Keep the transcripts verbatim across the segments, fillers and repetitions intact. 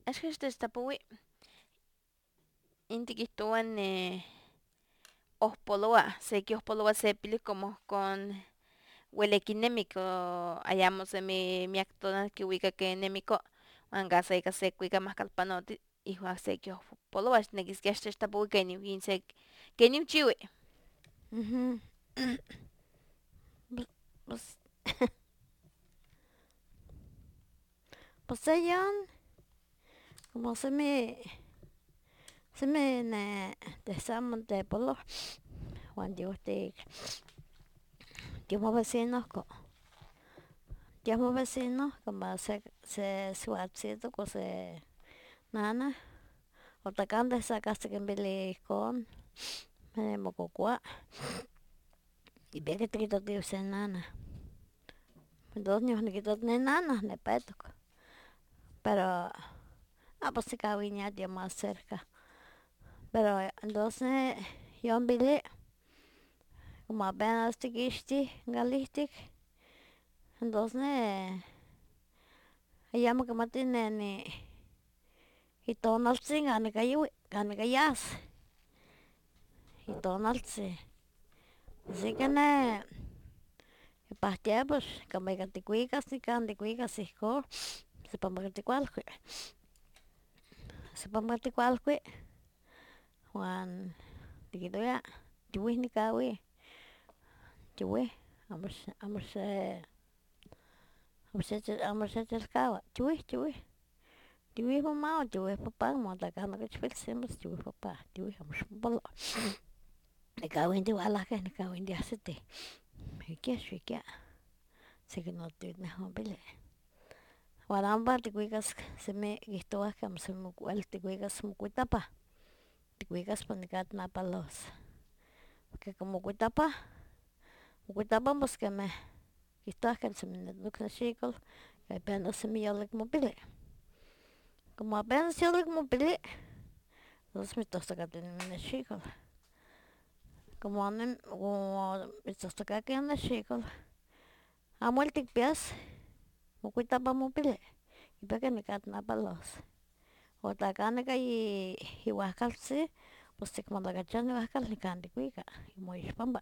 Axkan techtapowi inti kihtowa ne ohpolowa, seki ohpolowa se pili como con uelekinemiko ayamo semi miak tonal kiuikakenemiko uan kasa ika sekuika mahkalpanoti ihkuak seki ohpolowa nekiskia ax techtapowi kenin in se kenin chiui. Ujú. Pues, pues, pues seyan como semi semi ne tehsamon tepolo uan tiuhtik tiumo vecinohko tiumo vecinohko ma se se siuatzitoh o se nanah otlakaneh sa kahsi kinpili ihkon mokokoa kipia kitekitotiweh se nanah tos neh onikitak ne nanah nepetok pero amo sikawiniah mas cerca pero tos neh yonpili como apenas tikixtih kalihtik tos neh ayamo kimati neni itonaltzin kanika yaui kanika yas itonaltzin siki neh kipahtia pues como ika tikuikas nikan tikuikas ihkon sipa tikualkui sipa tikualkui uan tikilvia tiuih nikawih tiuih amo amo se amo xechilkaua tiuih tiuih tiuih moma o tiuih papa motlakah nochipitzin pues tiuih papa tiuih amo ixpopolo nikawin tiualahkeh nikawin tiahsitih wikia xiuikia sekinotih neh onpili uan amo tikuikas semi kihtowah amo semi kuali tikuikas mokuitapah tikuikas pa nikan tinapalos porque como kuitapah mokuitapah pues kemeh kihtowa ken semi noknexikol apenas semi yolik mopili como apenas yolik mopili tos mittohtokatinemi in nexikol como mitztohtokakin in nexikol amo wel tikpias mokuitapah mopili kipia ken nikan tinapalos o tla kanika yiuahkaltzin pues tikmalakachia niuahkal nikan tikuika moixpamba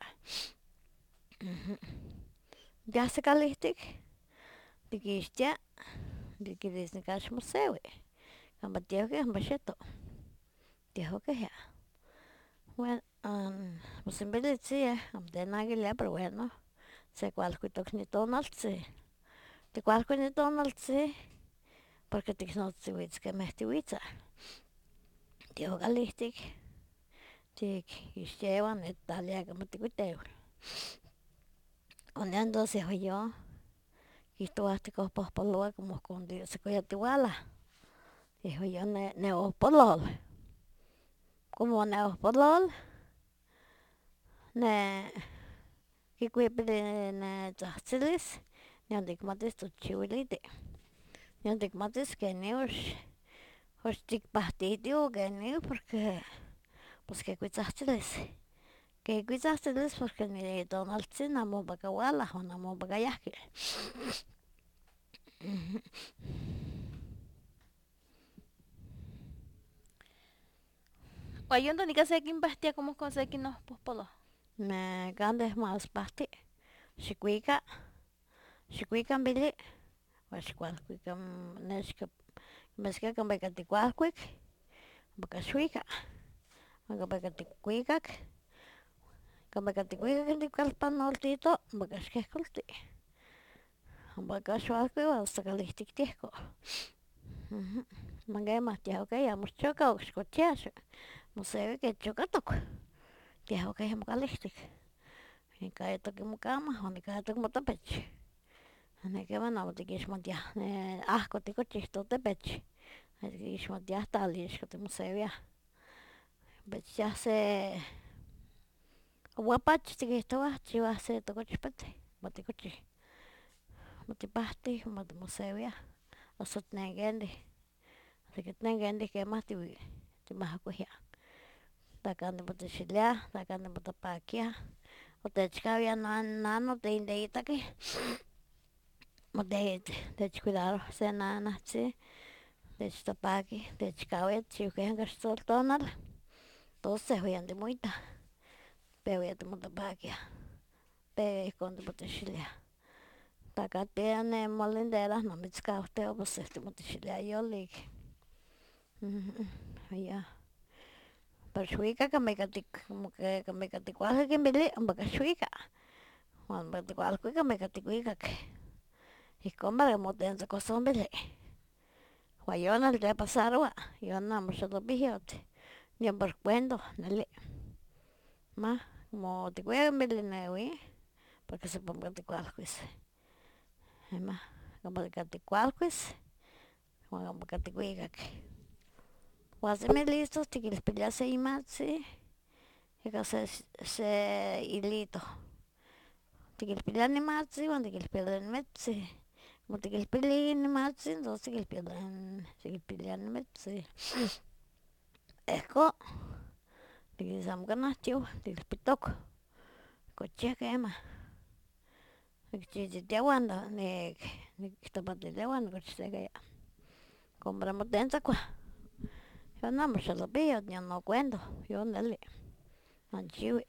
tiahsi kalihtik tikixtia tikilis nikan ixmoseui kampa tiahki ompa xieto tiahukihya pues in pilitzieh amo tenankilia pero bueno sekualkuitok nitonaltzin tikualkui nitonaltzin porque tiknotztiwitz kemeh tiwitzah tiahkalihtik tikixtiewa niktlalia kemih tikuitew uan ne tos yehua yon kihtowah tikohpohpolowa como ihkon sekoya tiwalah yehua yon neohpolol como neohpolol ne kikuipili netzahtzilis nion tikmatis tochiwiliti nion tikmatis keni ox tikpahtitih o keni porque pues kikuitzahtzilis kikuitzahtzilis porque nitonaltzin amo ompa kawalah uan amo ompa kayahki Uan yon tonika sekinpahtia como ihkon sekinohpohpoloh. ne kaneh mas pahti xikuika xikuika in pili uan xikualkuika nexka meskia kampa ika tikualkuik ompa xuika uan kampa ika tikuikak kampa ika tikuikak tikalpanoltito ompa xkehkolti ompa xualkui uan asta kalihtik tiehko uan kemah tiahukaya amo ixchoka ok ixkochia moseui ke chokatok tiahukaya mokalihtik nikayotok mokama o nikayotok motepech neh keman amo tikixmatiah ahko tikochih totepech tikixmatiah talixko timoseuiah kipichtiah se owapach tikihtowah kichiwah se tokochpetzeh ompa tikochih motipahtih ompa timoseuiah asta tnenkentih seki tnenkentih kemah timahkoiah tla kan timotixiliah tla kan timotopakiah o techkawiah nanon teintekitakeh techcuidaroh se nanahtzin Techtapaki, techkawit, xiuhke kaxtzoltonal, doce juian timuita, pewa timotapakia, pe ihkon timotixilia. Takatia ne molindera namitzkauhtia pues timotixilia yolik. Ya. Pero xuika kamika tik como que kamika tikualka kinmili ompa ka xuika, uan ompa tikualkuika kamika tikuikak, ihkon para motentzakosonpili. Ua yon naltepasarowa, yon amo xolopihyoh nion por cuento neli, ma como tikuika kinmili newi porque sepa ompa tikualkuis, ima ompa tikualkuis uan ompa tikuikak. Ua semi listos tikilpilia se imatzi ika se, se hilito, tikilpilia nimatzi uan tikilpilia nimetzi, como tikilpili nimatzi tos tikilpilia nimetzi, ehko tikis amo kanah tioh tikilpitok, kochia kemah, nikchichitia uan niktapatilia uan nikochtekaya, como para motentzakuah, yon amo xolopihyo nion no cuento, yon neli, manchiwi.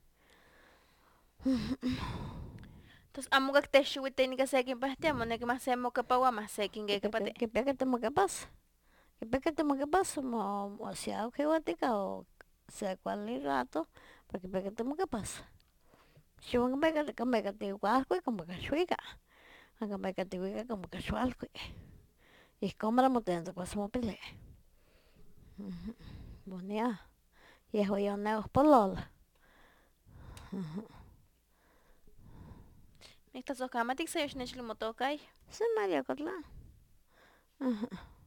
Tos amo kak texiuiti nika sekinpahtia moneki mah se mokapawa mah sekinkikipati. Kipia que timokuepas, kipia que timokuepas mo mosiaukiuatika o se kuali rato pero kipia que timokuepas, xiuan kamika tikualkui ompa ka xuika, uan kamika tikuikak ompa ka xualkui, ihkon para motentzakuas mopili. Pos niah yehua yon neohpolol. Niktlasojkamati se yox nechilmotokay. Se María Cotlan.